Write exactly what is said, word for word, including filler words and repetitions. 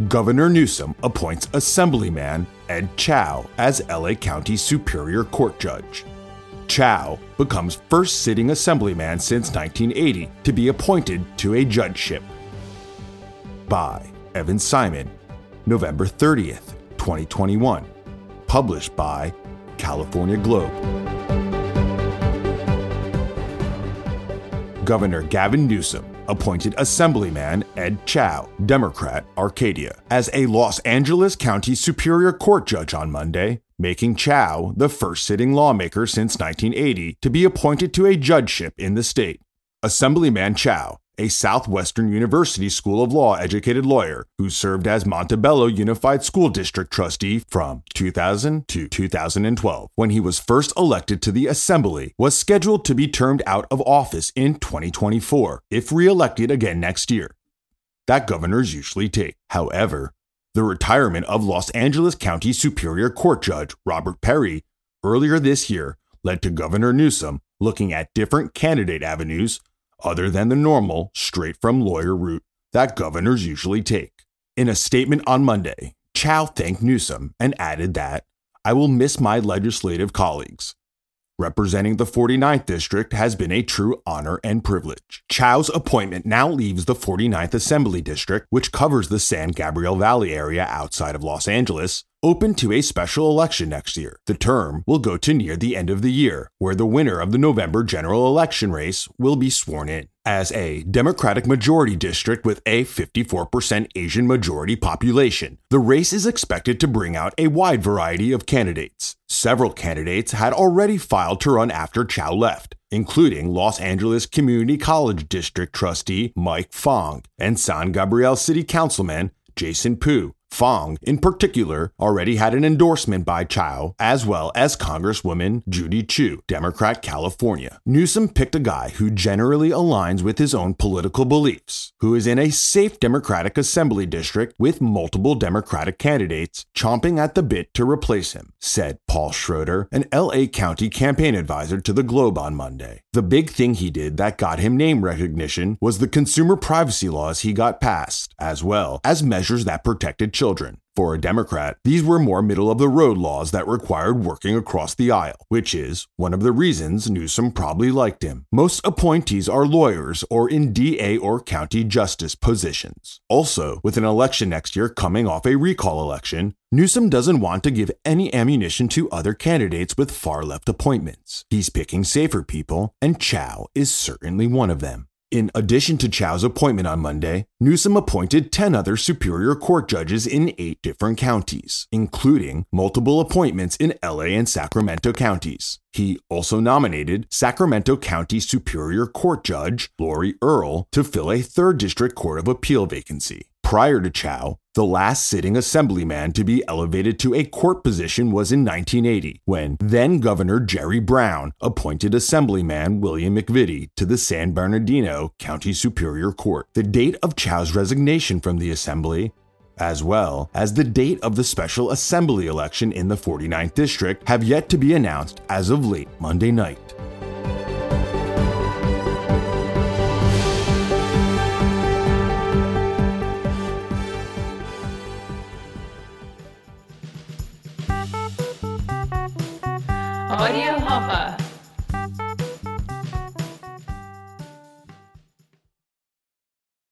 Governor Newsom appoints Assemblyman Ed Chow as L A County Superior Court Judge. Chow becomes first sitting assemblyman since nineteen eighty to be appointed to a judgeship. By Evan Simon, November thirtieth, twenty twenty-one. Published by California Globe. Governor Gavin Newsom appointed Assemblyman Ed Chow, Democrat, Arcadia, as a Los Angeles County Superior Court judge on Monday, making Chow the first sitting lawmaker since nineteen eighty to be appointed to a judgeship in the state. Assemblyman Chow, a Southwestern University School of Law educated lawyer who served as Montebello Unified School District trustee from two thousand to two thousand twelve, when he was first elected to the Assembly, was scheduled to be termed out of office in twenty twenty-four, if re-elected again next year. That governors usually take. However, the retirement of Los Angeles County Superior Court Judge Robert Perry earlier this year led to Governor Newsom looking at different candidate avenues other than the normal, straight-from-lawyer route that governors usually take. In a statement on Monday, Chow thanked Newsom and added that, "I will miss my legislative colleagues. Representing the forty-ninth District has been a true honor and privilege." Chow's appointment now leaves the forty-ninth Assembly District, which covers the San Gabriel Valley area outside of Los Angeles, open to a special election next year. The term will go to near the end of the year, where the winner of the November general election race will be sworn in. As a Democratic majority district with a fifty-four percent Asian majority population, the race is expected to bring out a wide variety of candidates. Several candidates had already filed to run after Chow left, including Los Angeles Community College District trustee Mike Fong and San Gabriel City Councilman Jason Pu. Fong, in particular, already had an endorsement by Chow, as well as Congresswoman Judy Chu, Democrat, California. Newsom picked a guy who generally aligns with his own political beliefs, who is in a safe Democratic Assembly district with multiple Democratic candidates chomping at the bit to replace him, said Paul Schroeder, an L A County campaign advisor to the Globe on Monday. The big thing he did that got him name recognition was the consumer privacy laws he got passed, as well as measures that protected children. For a Democrat, these were more middle-of-the-road laws that required working across the aisle, which is one of the reasons Newsom probably liked him. Most appointees are lawyers or in D A or county justice positions. Also, with an election next year coming off a recall election, Newsom doesn't want to give any ammunition to other candidates with far-left appointments. He's picking safer people, and Chow is certainly one of them. In addition to Chow's appointment on Monday, Newsom appointed ten other Superior Court judges in eight different counties, including multiple appointments in L A and Sacramento counties. He also nominated Sacramento County Superior Court Judge Lori Earle to fill a third District Court of Appeal vacancy. Prior to Chow, the last sitting assemblyman to be elevated to a court position was in nineteen eighty, when then-Governor Jerry Brown appointed Assemblyman William McVitie to the San Bernardino County Superior Court. The date of Chow's resignation from the Assembly, as well as the date of the special Assembly election in the forty-ninth District, have yet to be announced as of late Monday night.